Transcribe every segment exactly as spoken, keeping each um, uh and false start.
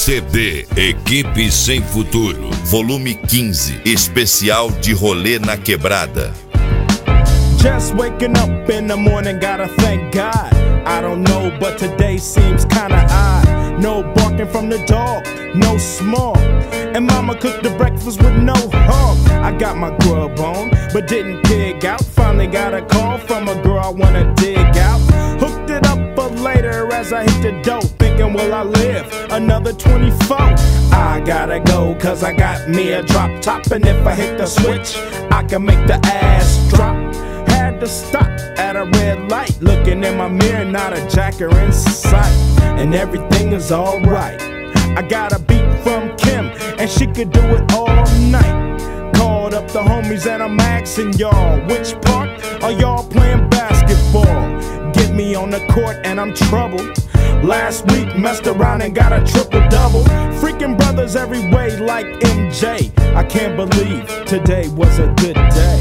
C D Equipe Sem Futuro, volume quinze, especial de Rolê na Quebrada. Just waking up in the morning, gotta thank God. I don't know, but today seems kinda odd. No barking from the dog, no small. And mama cooked the breakfast with no hog. I got my grub on, but didn't pig out. Finally got a call from a girl I wanna dig out. Hooked it up for later as I hit the dope. Thinking, will I live another twenty-four? I gotta go, cause I got me a drop top. And if I hit the switch, I can make the ass drop. Had to stop at a red light, looking in my mirror, not a jacker in sight. And everything is alright. I got a beat from Kim, and she could do it all night. Called up the homies and I'm asking y'all, which part are y'all playing basketball? Get me on the court and I'm troubled. Last week messed around and got a triple-double. Freaking brothers every way like M J. I can't believe today was a good day.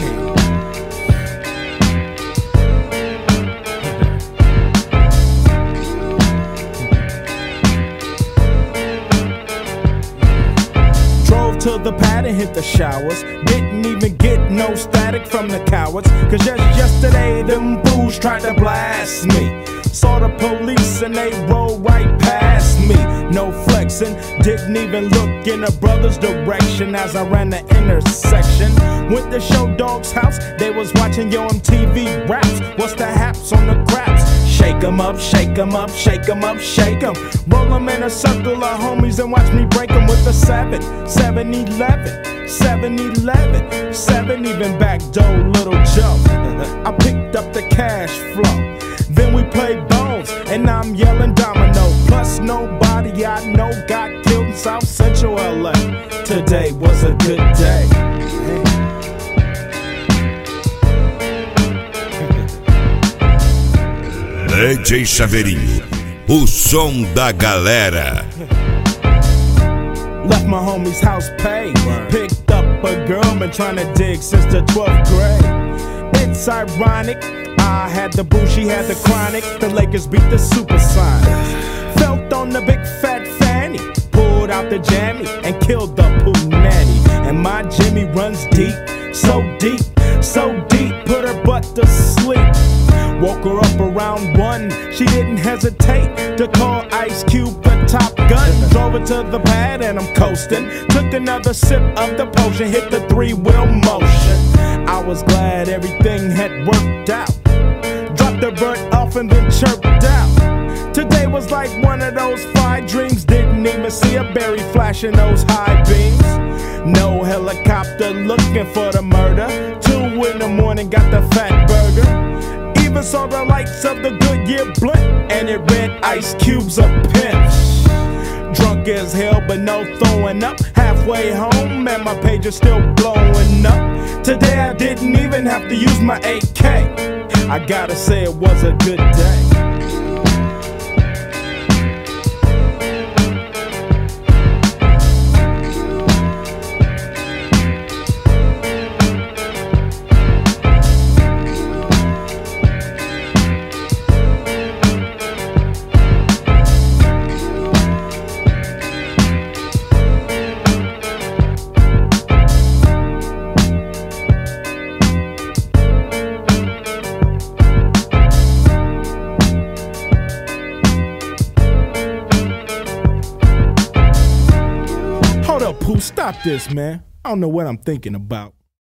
To the pad and hit the showers. Didn't even get no static from the cowards. Cause just yesterday them fools tried to blast me. Saw the police and they rolled right past me. No flexing, didn't even look in a brother's direction as I ran the intersection. Went to Show Dog's house, they was watching Yo M T V raps. What's the haps on the craps? Shake 'em up, shake 'em up, shake 'em up, shake 'em. Roll 'em in a circle of homies and watch me break 'em with a seven, seven eleven, seven eleven, seven even back door Little Joe. I picked up the cash flow. Then we played bones, and I'm yelling domino. Plus nobody I know got killed in South Central L A. Today was a good day. D J Chaveirinho, o som da galera. Left my homie's house paid. Picked up a girl, been trying to dig since the twelfth grade. It's ironic, I had the boo, she had the chronic. The Lakers beat the Supersonics. Felt on the big fat fanny, pulled out the jammy and killed the poo nanny. And my Jimmy runs deep, so deep, so deep, put her butt to sleep. Woke her up around one, she didn't hesitate to call Ice Cube the Top Gun. Drove her to the pad and I'm coasting. Took another sip of the potion, hit the three-wheel motion. I was glad everything had worked out. Dropped the bird off and then chirped out. Today was like one of those fine dreams. Didn't even see a berry flashing those high beams. No helicopter looking for the murder. Two in the morning, got the fat burger. Even saw the lights of the Goodyear blimp, and it read Ice Cube's a pimp. Drunk as hell, but no throwing up. Halfway home, and my page is still blowing up. Today I didn't even have to use my A K. I gotta say it was a good day. Hold up, Pooh, stop this, man. I don't know what I'm thinking about.